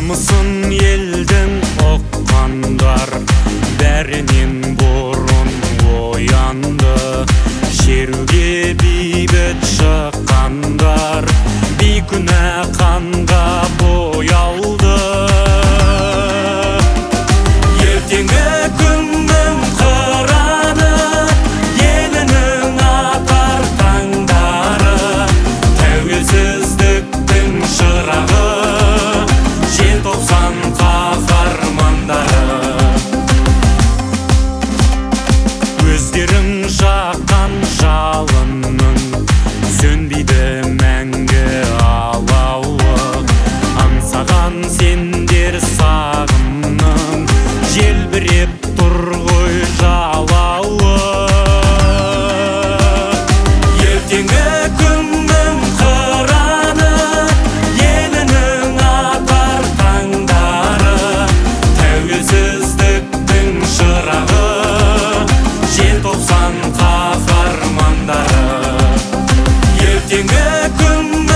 Намысын елдің оққандар бәрінен бұрын оянды. Шеруге бейбіт шыққандар бейкүнә қанға боялды. Ертеңгі күннің қыраны елінің атар таңдары, тәуелсіздіктің шырағы, желтоқсан қаһармандары. Өздерің жаққан жалынның сөнбейді мәңгі алауы. Аңсаған сендер сағымның желбіреп тұр ғой жалауы. Ертеңгі күннің қыраны елінің атар таңдары, тәуелсіздіктің шырағы, желтоқсан қаһармандары. Ертеңгі күннің